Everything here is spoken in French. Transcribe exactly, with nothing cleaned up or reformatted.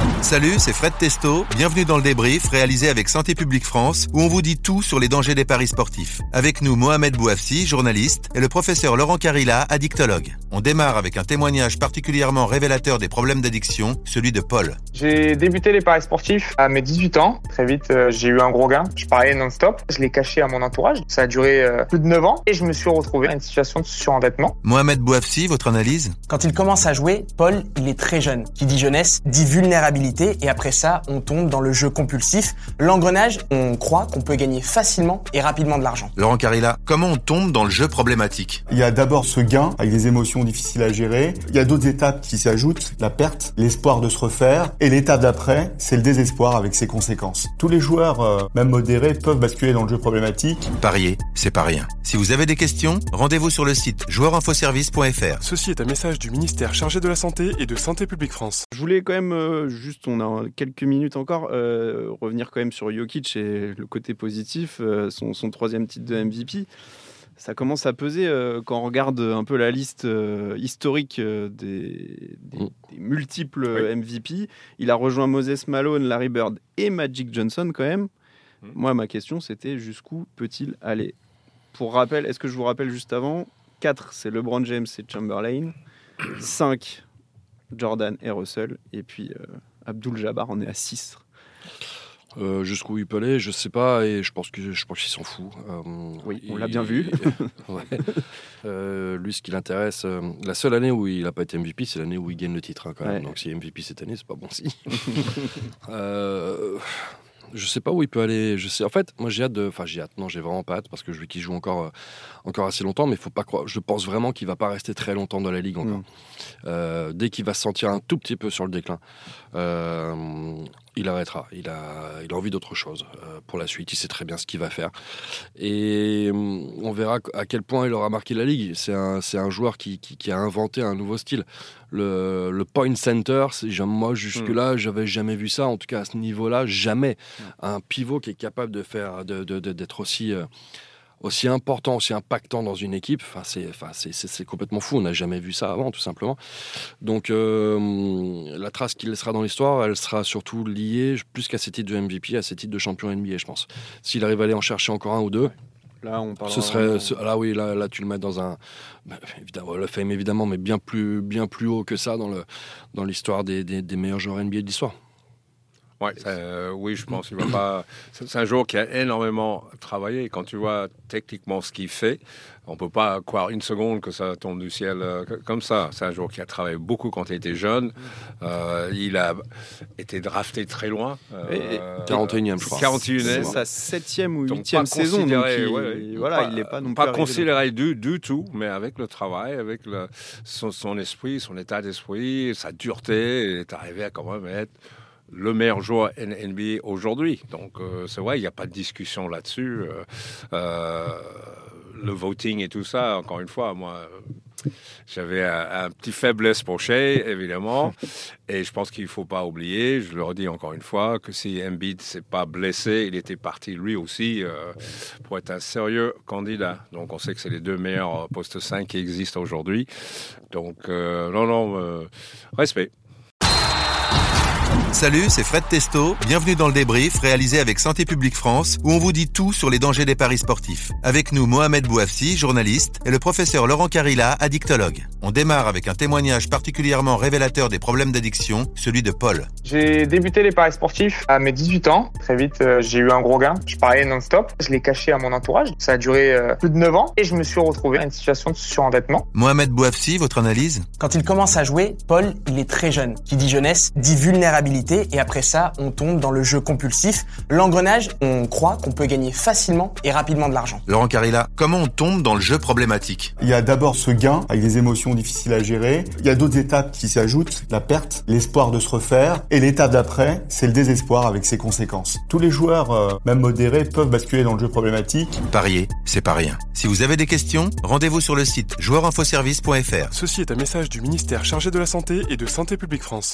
Salut, c'est Fred Testo. Bienvenue dans le débrief réalisé avec Santé publique France où on vous dit tout sur les dangers des paris sportifs. Avec nous, Mohamed Bouafsi, journaliste, et le professeur Laurent Carilla, addictologue. On démarre avec un témoignage particulièrement révélateur des problèmes d'addiction, celui de Paul. J'ai débuté les paris sportifs à mes dix-huit ans. Très vite, euh, j'ai eu un gros gain. Je pariais non-stop. Je l'ai caché à mon entourage. Ça a duré euh, plus de neuf ans et je me suis retrouvé dans une situation de surendettement. Mohamed Bouafsi, votre analyse ? Quand il commence à jouer, Paul, il est très jeune. Qui dit jeunesse, dit vulnérabilité. Et après ça, on tombe dans le jeu compulsif. L'engrenage, on croit qu'on peut gagner facilement et rapidement de l'argent. Laurent Carilla, comment on tombe dans le jeu problématique ? Il y a d'abord ce gain avec des émotions difficiles à gérer. Il y a d'autres étapes qui s'y ajoutent. La perte, l'espoir de se refaire. Et l'étape d'après, c'est le désespoir avec ses conséquences. Tous les joueurs, euh, même modérés, peuvent basculer dans le jeu problématique. Parier, c'est pas rien. Si vous avez des questions, rendez-vous sur le site joueur info service point f r. Ceci est un message du ministère chargé de la Santé et de Santé publique France. Je voulais quand même, euh, juste, on a quelques minutes encore, euh, revenir quand même sur Jokic et le côté positif, euh, son, son troisième titre de M V P. Ça commence à peser euh, quand on regarde un peu la liste euh, historique euh, des, des, des multiples oui. M V P. Il a rejoint Moses Malone, Larry Bird et Magic Johnson quand même. Mmh. Moi, ma question, c'était jusqu'où peut-il aller ? Pour rappel, est-ce que je vous rappelle juste avant ? quatre, c'est LeBron James et Chamberlain. cinq, Jordan et Russell. Et puis euh, Abdul-Jabbar, on est à six. Euh, jusqu'où il peut aller, je sais pas, et je pense que je pense qu'il s'en fout. Euh, oui, on il, l'a bien vu. ouais. euh, lui, ce qui l'intéresse, euh, la seule année où il n'a pas été M V P, c'est l'année où il gagne le titre, hein, quand même. Ouais. Donc, si M V P cette année, c'est pas bon si. euh, je sais pas où il peut aller. Je sais. En fait, moi, j'ai hâte de. Enfin, j'ai hâte. Non, j'ai vraiment pas hâte parce que je veux qu'il joue encore, euh, encore assez longtemps. Mais il faut pas croire. Je pense vraiment qu'il va pas rester très longtemps dans la ligue encore. Mm. Euh, dès qu'il va se sentir un tout petit peu sur le déclin. Euh, Il arrêtera, il a, il a envie d'autre chose euh, pour la suite, il sait très bien ce qu'il va faire. Et euh, on verra à quel point il aura marqué la Ligue. C'est un, c'est un joueur qui, qui, qui a inventé un nouveau style. Le, le point center, c'est, moi jusque-là, mmh. j'avais jamais vu ça, en tout cas à ce niveau-là, jamais. Mmh. Un pivot qui est capable de faire, de, de, de, d'être aussi... Euh, aussi important, aussi impactant dans une équipe, enfin, c'est, enfin, c'est, c'est, c'est complètement fou, on n'a jamais vu ça avant, tout simplement. Donc, euh, la trace qu'il laissera dans l'histoire, elle sera surtout liée, plus qu'à ses titres de M V P, à ses titres de champion N B A, je pense. S'il arrive à aller en chercher encore un ou deux, là, on ce serait, ce, là, oui, là, là, tu le mets dans un... Bah, évidemment, le fame, évidemment, mais bien plus, bien plus haut que ça dans, le, dans l'histoire des, des, des meilleurs joueurs N B A de l'histoire. Ouais, euh, oui, je pense qu'il va pas. C'est un joueur qui a énormément travaillé. Quand tu vois techniquement ce qu'il fait, on peut pas croire une seconde que ça tombe du ciel euh, comme ça. C'est un joueur qui a travaillé beaucoup quand il était jeune. Euh, il a été drafté très loin. Euh, quarante et unième, je crois. quarante et unième. C'est sa septième ou huitième saison. Donc il, ouais, voilà, pas, il n'est pas non pas plus considéré du, du tout, mais avec le travail, avec le, son, son esprit, son état d'esprit, sa dureté, il est arrivé à quand même être le meilleur joueur N B A aujourd'hui. Donc, euh, c'est vrai, il n'y a pas de discussion là-dessus. Euh, euh, le voting et tout ça, encore une fois, moi, j'avais un, un petit faiblesse pour Shea, évidemment. Et je pense qu'il ne faut pas oublier, je le redis encore une fois, que si Embiid ne s'est pas blessé, il était parti lui aussi euh, pour être un sérieux candidat. Donc, on sait que c'est les deux meilleurs postes cinq qui existent aujourd'hui. Donc, euh, non, non, euh, respect. Salut, c'est Fred Testo. Bienvenue dans le débrief réalisé avec Santé publique France où on vous dit tout sur les dangers des paris sportifs. Avec nous, Mohamed Bouafsi, journaliste, et le professeur Laurent Carilla, addictologue. On démarre avec un témoignage particulièrement révélateur des problèmes d'addiction, celui de Paul. J'ai débuté les paris sportifs à mes dix-huit ans. Très vite, euh, j'ai eu un gros gain. Je pariais non-stop. Je l'ai caché à mon entourage. Ça a duré euh, plus de neuf ans et je me suis retrouvé dans une situation de surendettement. Mohamed Bouafsi, votre analyse ? Quand il commence à jouer, Paul, il est très jeune. Qui dit jeunesse, dit vulnérabilité. Et après ça, on tombe dans le jeu compulsif. L'engrenage, on croit qu'on peut gagner facilement et rapidement de l'argent. Laurent Carilla, comment on tombe dans le jeu problématique ? Il y a d'abord ce gain avec des émotions difficiles à gérer. Il y a d'autres étapes qui s'y ajoutent. La perte, l'espoir de se refaire. Et l'étape d'après, c'est le désespoir avec ses conséquences. Tous les joueurs, euh, même modérés, peuvent basculer dans le jeu problématique. Parier, c'est pas rien. Si vous avez des questions, rendez-vous sur le site joueur info service point f r. Ceci est un message du ministère chargé de la Santé et de Santé publique France.